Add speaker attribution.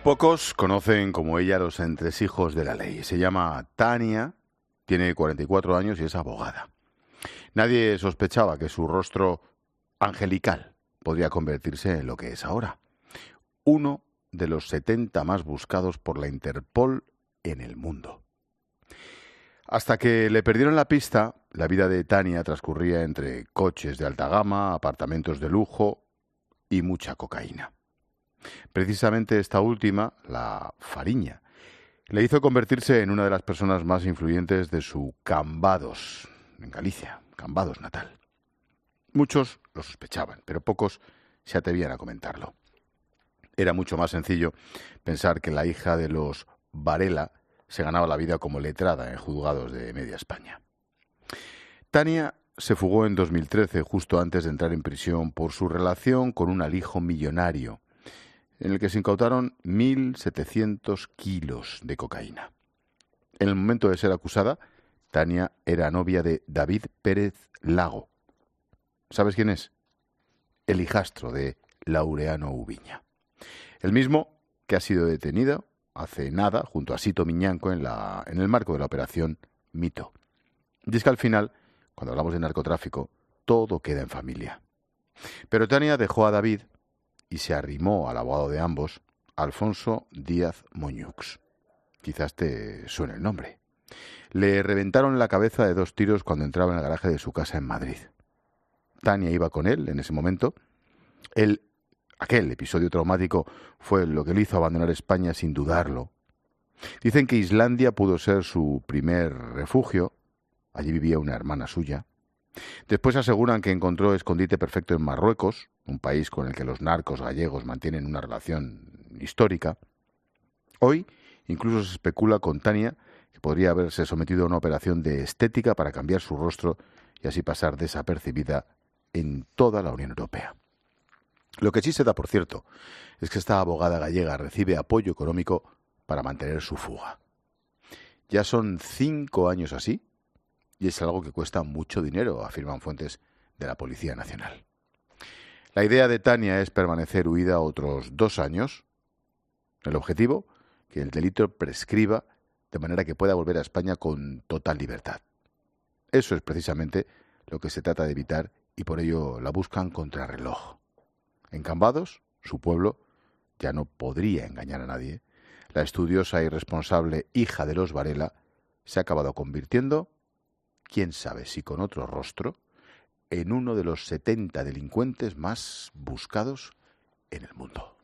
Speaker 1: Pocos conocen como ella los entresijos de la ley. Se llama Tania, tiene 44 años y es abogada. Nadie sospechaba que su rostro angelical podría convertirse en lo que es ahora. Uno de los 70 más buscados por la Interpol en el mundo. Hasta que le perdieron la pista, la vida de Tania transcurría entre coches de alta gama, apartamentos de lujo y mucha cocaína. Precisamente esta última, la Fariña, le hizo convertirse en una de las personas más influyentes de su Cambados, en Galicia, Cambados natal. Muchos lo sospechaban, pero pocos se atrevían a comentarlo. Era mucho más sencillo pensar que la hija de los Varela se ganaba la vida como letrada en juzgados de media España. Tania se fugó en 2013, justo antes de entrar en prisión, por su relación con un alijo millonario, en el que se incautaron 1.700 kilos de cocaína. En el momento de ser acusada, Tania era novia de David Pérez Lago. ¿Sabes quién es? El hijastro de Laureano Ubiña. El mismo que ha sido detenido hace nada, junto a Sito Miñanco, en el marco de la operación Mito. Y es que al final, cuando hablamos de narcotráfico, todo queda en familia. Pero Tania dejó a David y se arrimó al abogado de ambos, Alfonso Díaz Moñux. Quizás te suene el nombre. Le reventaron la cabeza de 2 tiros cuando entraba en el garaje de su casa en Madrid. Tania iba con él en ese momento. Aquel episodio traumático fue lo que le hizo abandonar España sin dudarlo. Dicen que Islandia pudo ser su primer refugio. Allí vivía una hermana suya. Después aseguran que encontró escondite perfecto en Marruecos, un país con el que los narcos gallegos mantienen una relación histórica. Hoy incluso se especula con Tania que podría haberse sometido a una operación de estética para cambiar su rostro y así pasar desapercibida en toda la Unión Europea. Lo que sí se da, por cierto, es que esta abogada gallega recibe apoyo económico para mantener su fuga. Ya son 5 años así, y es algo que cuesta mucho dinero, afirman fuentes de la Policía Nacional. La idea de Tania es permanecer huida otros 2 años. El objetivo, que el delito prescriba de manera que pueda volver a España con total libertad. Eso es precisamente lo que se trata de evitar y por ello la buscan contrarreloj. En Cambados, su pueblo, ya no podría engañar a nadie. La estudiosa y responsable hija de los Varela se ha acabado convirtiendo, quién sabe si con otro rostro, en uno de los 70 delincuentes más buscados en el mundo.